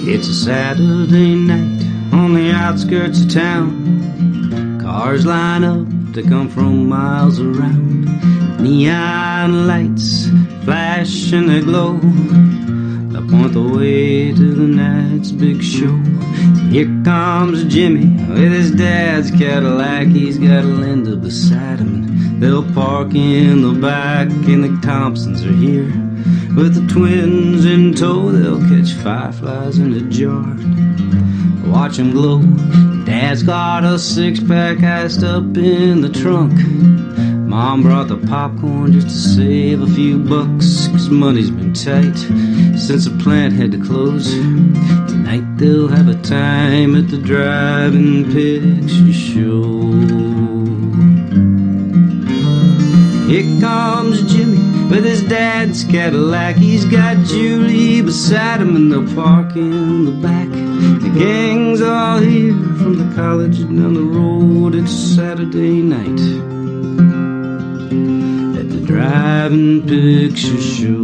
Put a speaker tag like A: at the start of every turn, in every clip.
A: It's a Saturday night on the outskirts of town. Cars line up to come from miles around. Neon lights flash and they glow. They point the way to the night's big show. Here comes Jimmy with his dad's Cadillac. He's got Linda beside him. They'll park in the back, and the Thompsons are here. With the twins in tow, they'll catch fireflies in a jar. Watch them glow. Dad's got a six-pack iced up in the trunk. Mom brought the popcorn just to save a few bucks, 'cause money's been tight since the plant had to close. Tonight they'll have a time at the drive-in picture show. Here comes Jimmy with his dad's Cadillac. He's got Julie beside him, and they'll park in the back. The gang's all here from the college down the road. It's Saturday night at the drive-in picture show.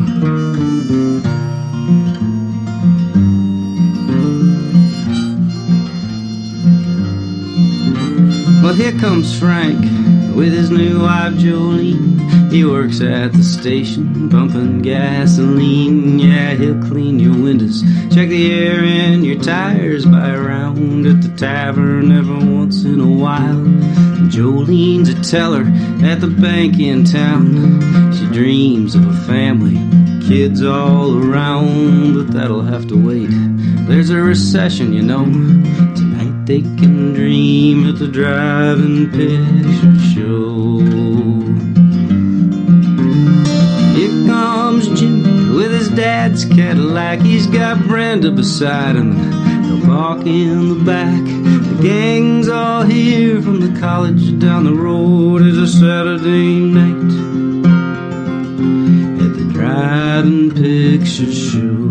A: Well, here comes Frank with his new wife Jolene. He works at the station pumping gasoline. Yeah, he'll clean your windows, check the air in your tires, buy a round at the tavern every once in a while. Jolene's a teller at the bank in town. She dreams of a family, kids all around, but that'll have to wait. There's a recession, you know. Tonight they can dream at the drive-in picture show. Here comes Jimmy with his dad's Cadillac. He's got Brenda beside him. They'll park in the back. The gang's all here from the college down the road. It's a Saturday night at the drive-in picture show.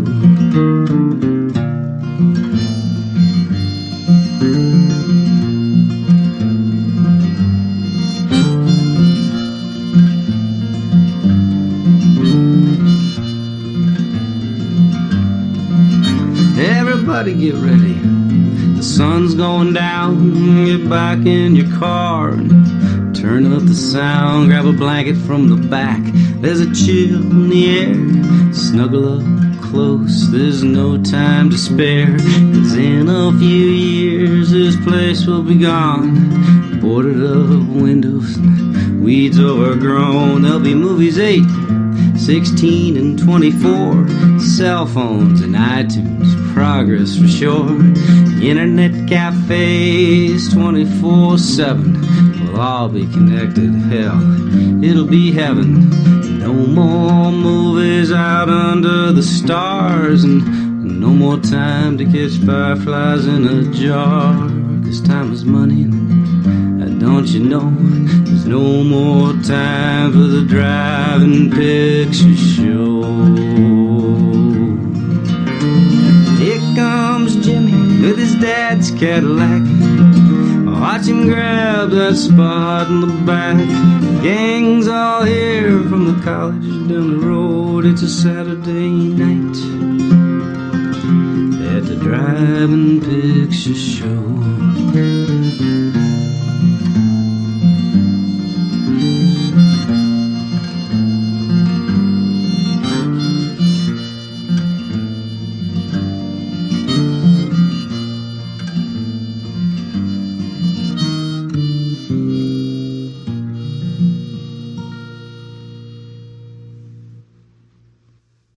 A: Everybody get ready. The sun's going down. Get back in your car and turn up the sound. Grab a blanket from the back. There's a chill in the air. Snuggle up close. There's no time to spare. 'Cause in a few years this place will be gone. Boarded up windows and weeds overgrown. There'll be movies 8, 16 and 24, cell phones and iTunes, progress for sure. Internet cafes 24/7, we'll all be connected. Hell, it'll be heaven. No more movies out under the stars, and no more time to catch fireflies in a jar. 'Cause time is money, and don't you know, there's no more time for the drive-in picture show. Here comes Jimmy with his dad's Cadillac. Watch him grab that spot in the back. The gang's all here from the college down the road. It's a Saturday night at the drive-in picture show.